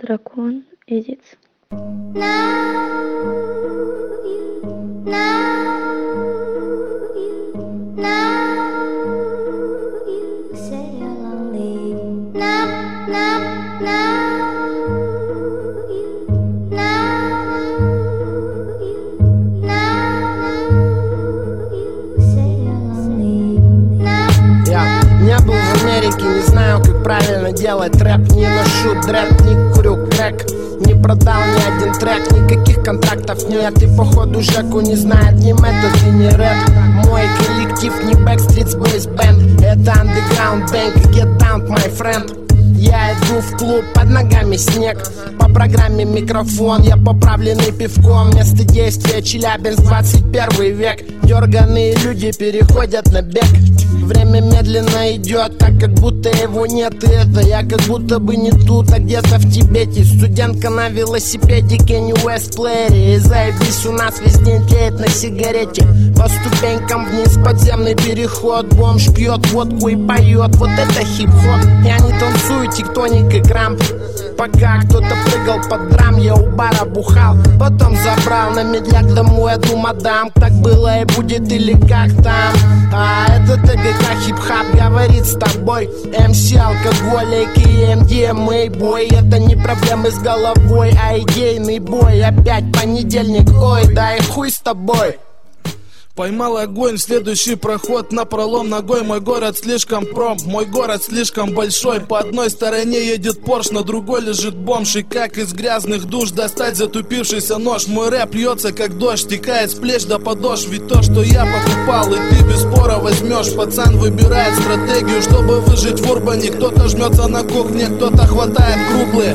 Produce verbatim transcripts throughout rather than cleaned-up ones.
Дракон Эдитс. Не был в Америке, не знаю, как правильно делать рэп. Не ношу дрэп, не курю крэк, не продал ни один трек, никаких контрактов нет. И походу Жеку не знает ни метод и ни рэп. Мой коллектив не Backstreet Boys Band, это Underground Bank. Get down, my friend. Я иду в клуб, под ногами снег. По программе микрофон, я поправленный пивком. Место действия Челябинск, двадцать первый век. Дерганые люди переходят на бег. Время медленно идет, так как будто его нет. И это я как будто бы не тут, а где-то в Тибете. Студентка на велосипеде, Кенни Уэст плеере. И заебись, у нас весь день тлеет на сигарете. По ступенькам вниз подземный переход. Бомж пьет водку и поет, вот это хип-хоп. Я не танцую, тектоник и крамп. Пока кто-то прыгал под драм, я у бара бухал. Потом забрал на медляк домой одну мадам. Так было и будет или как там. А это ТГК хип-хап говорит с тобой. эм си алкоголик и эм ди эм эй бой. Это не проблемы с головой, а идейный бой. Опять понедельник, ой, да и хуй с тобой. Поймал огонь, следующий проход на пролом ногой. Мой город слишком промп, мой город слишком большой. По одной стороне едет Порш, на другой лежит бомж. И как из грязных душ достать затупившийся нож? Мой рэп льется как дождь, стекает с плеч до подошв. Ведь то, что я покупал, и ты без спора возьмешь. Пацан выбирает стратегию, чтобы выжить в урбане. Кто-то жмется на кухне, кто-то хватает круглые.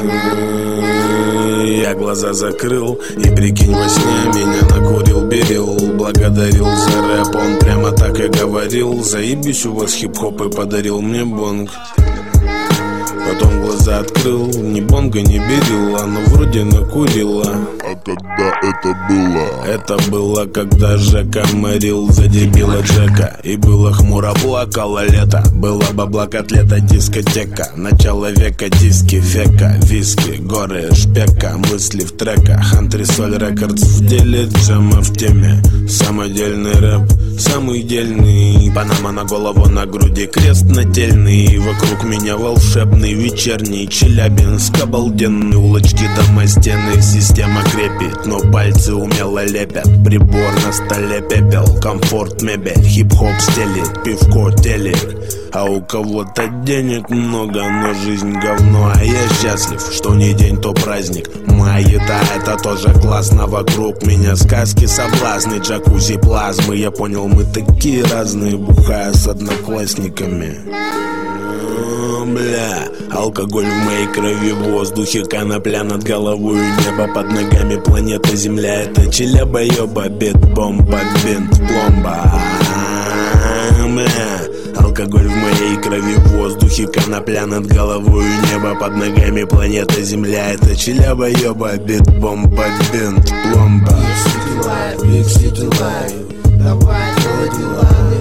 Я глаза закрыл, и прикинь, во сне меня накурил Берил. Благодарил за рэп, он прямо так и говорил. Заебись, у вас хип-хоп, и подарил мне бонг. Потом глаза открыл, ни бонга, ни берила, но вроде накурила. А когда это было? Это было, когда Жека морил за дебила Джека. И было хмуро, плакало лето. Было бабла, котлета, дискотека. Начало века, диски, фека, виски, горы, шпека. Мысли в треках, антресоль рекордс в деле, джема в теме. Самодельный рэп, самый дельный. Панама на голову, на груди, крест нательный. Вокруг меня волшебный вечерний Челябинск, обалденные улочки, дома, стены. Система крепит, но пальцы умело лепят. Прибор на столе, пепел, комфорт, мебель. Хип-хоп стелит, пивко, телек. А у кого-то денег много, но жизнь говно. А я счастлив, что не день, то праздник. Моя еда, это тоже классно. Вокруг меня сказки, соблазны, джакузи, плазмы. Я понял, мы такие разные, бухая с одноклассниками. Бля, алкоголь в моей крови, в воздухе, конопля над головой, небо под ногами, планета Земля. Это Челяба, ёба, бит, бомба, бинт, пломба. Бля, алкоголь в моей крови, в воздухе, конопля над головой, небо под ногами, планета Земля. Это Челяба, ёба, бит, бомба, бинт, пломба. Big city life, big city life. Давай делай дела.